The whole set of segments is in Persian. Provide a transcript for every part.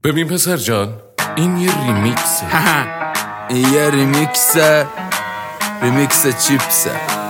ببین پسر جان، این یه ریمیکسه. این یه ریمیکسه، ریمیکس چیپسه.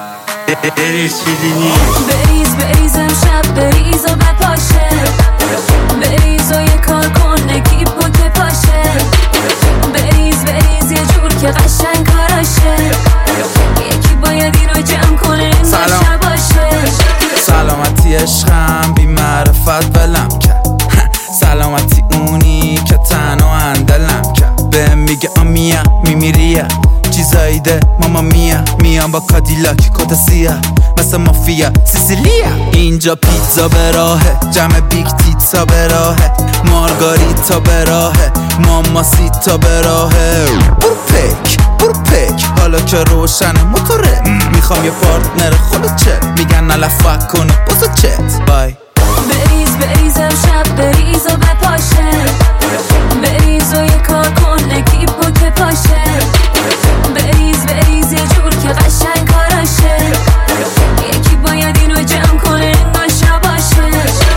بریز بریز امشب بریز و بپاشه، بریز و یه کار کن نکیب و که پاشه، بریز بریز یه جور که قشنگ کاراشه، یکی باید اینو جمع کنه این نشه باشه. سلامتی عشقم بی معرفت ولم کرد، سلامتی اونی که تنها اندلم کرد. بهم میگه آمیا میمیریه چیزایی ده ماما میا، میام با کادیلاک کت سیاه مثل مافیا سیسیلیا. اینجا پیتزا به راهه، جمع بیگ تیتزا به راهه، مارگاریتا به راهه، ماماسیتا به راهه. برو پک حالا که روشنه موتوره، میخوام یه پارتنر خلوچه، میگن نلفک کنه بازو چت بای. بریز بریز امشب بریز و بپاشه، بریز و یه کار کن نکیب و که پاشه، بریز بریز یه جور که قشنگ کاراشه، یکی باید اینو جمع کنه نشه باشه.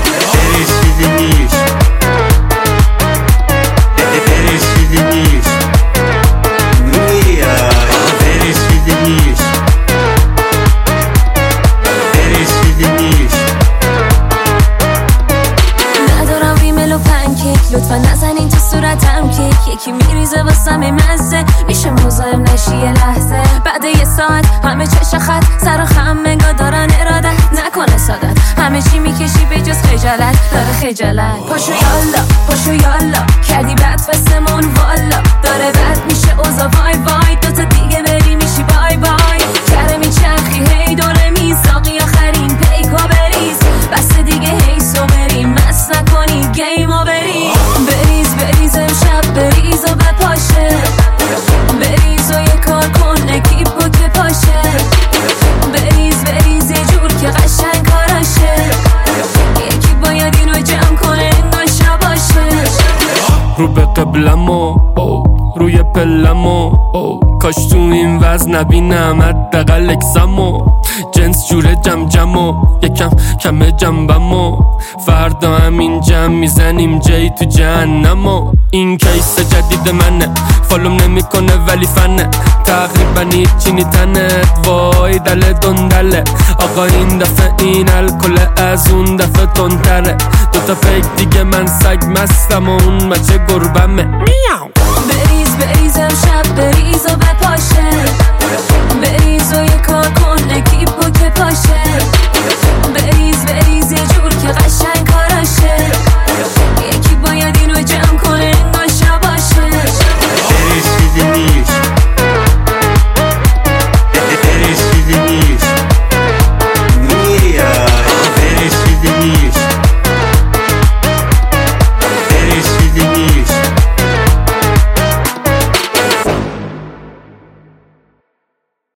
ندارم ریمل و پنکیک، لطفا نزنین تو صورتم کیک، یکی میریزه واسم مزه، میشه مزاحم نشی یه لحظه. بعد یه ساعت همه چش خط سر و خم نگاه دارن ارادت نکنه سادت، همه چی میکشی به جز خجالت، داره خجالت. پاشو یالا پاشو یالا کردی بد فستمون والا، داره بد میشه اوزا وای وای، دوتا دیگه بری میشی بای بای. کره میچرخی هی دوره میساقی آخرین پیکا بریز، بس دیگه هیسو بریم مس نکنی گیمو بریز. بریز بریز امشب بریز و بپاشه، بریز و یه کار کن نکیب و که پاشه، بریز بریز یه جور که قشنگ کاراشه، یکی باید اینو جمع کنه نشه باشه. رو به قبلمو روی پلمو، کاش تو این وزن نبینم حداقل اکسمو، جنس جوره جمجمو یکم کمه جنبمو، فردا همین جمع میزنیم جی تو جهنمو. این کیس جدید منه، فالوم نمیکنه ولی فنه، تقریبا هیچی نیتنت وای دل دندله. آقا این دفعه این الکل از اون دفعه تندتره، دوتا پیک دیگه من سگ مستم و اون مچه گربمه. بریز بریز امشب بریز و بپاشه،